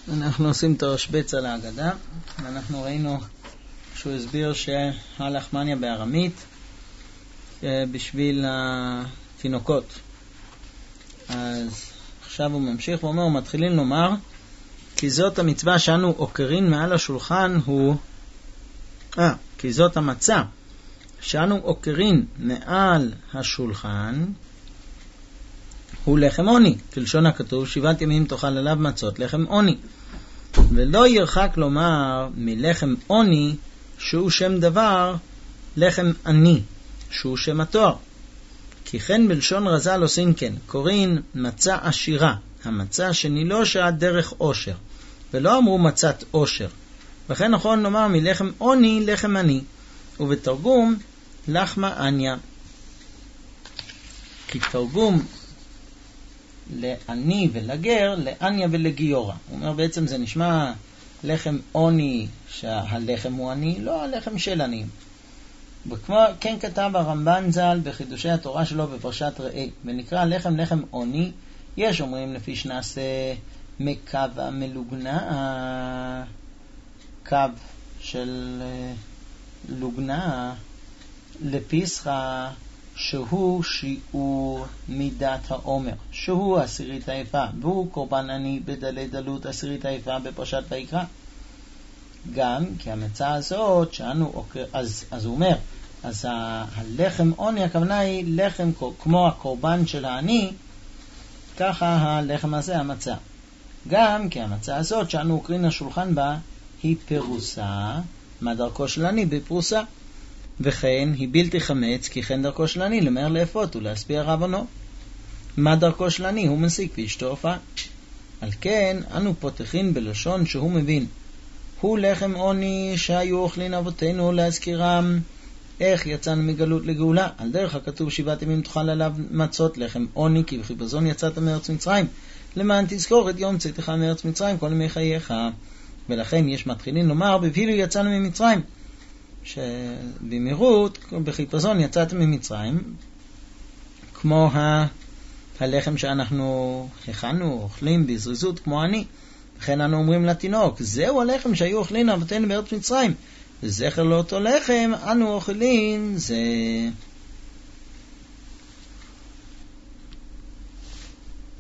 אנחנו עושים את הרשבץ על ההגדה. אנחנו ראינו שהוא הסביר שהלחמניה בארמית בשביל התינוקות. אז עכשיו הוא ממשיך ואומר, מתחילים לומר, כי זאת המצווה שאנו עוקרים מעל השולחן כי זאת המצה שאנו עוקרים מעל השולחן הוא לחם עוני, כלשון הכתוב, 7 ימים תאכל עליו מצות, לחם עוני. ולא ירחק לומר מלחם עוני שהוא שם דבר, לחם עני שהוא שם התואר. כי כן בלשון רז"ל עושים כן, קוראים מצה עשירה, המצה שנילושה דרך עושר, ולא אמרו מצת עושר. וכן נכון לומר מלחם עוני לחם עני, ובתרגום לחמה עניה. כי תרגום לעני ולגר, לעניה ולגיורא. הוא אומר בעצם זה נשמע לחם עוני שהלחם הוא עני, לא הלחם של עניים. וכמו כן כתב הרמב"ן ז"ל בחידושי התורה שלו בפרשת ראה, ונקרא לחם עוני, יש אומרים לפי שנעשה מקווה מלוגנה, קו של לוגנה לפיסחה, שהוא שיעור מידת העומר, שהוא עשירית היפה, והוא קורבן עני בדלי דלות עשירית היפה בפרשת ויקרא. גם כי המצה הזאת שאנו אז הוא אומר, אז הלחם עוני הכוונה היא לחם כמו הקורבן של העני, ככה הלחם הזה המצה. גם כי המצה הזאת שאנו עוקרים השולחן בה היא פירוסה, מה דרכו של עני בפרוסה, וכן היא בלתי חמץ, כי כן דרכו של עני למהר לאפות ולהשביע רעבונו. מה דרכו של עני? הוא מסיק ואשתו הופעה. על כן אנו פותחים בלשון שהוא מבין, הוא לחם עוני שהיו אוכלים אבותינו להזכירם איך יצאנו מגלות לגאולה, על דרך הכתוב 7 ימים תאכל עליו מצות, לחם עוני כי בחיפזון יצאת מארץ מצרים, למען תזכור את יום צאתך מארץ מצרים כל ימי חייך. ולכן יש מתחילים לומר בבהילו יצאנו ממצרים, שבמהירות בחיפזון יצאתם ממצרים, כמו הלחם שאנחנו הכנו, אוכלים בזריזות כמו אני. לכן אנו אומרים לתינוק, זהו הלחם שהיו אוכלים אבותינו בארץ מצרים, וזכר לאותו לחם אנו אוכלים זה.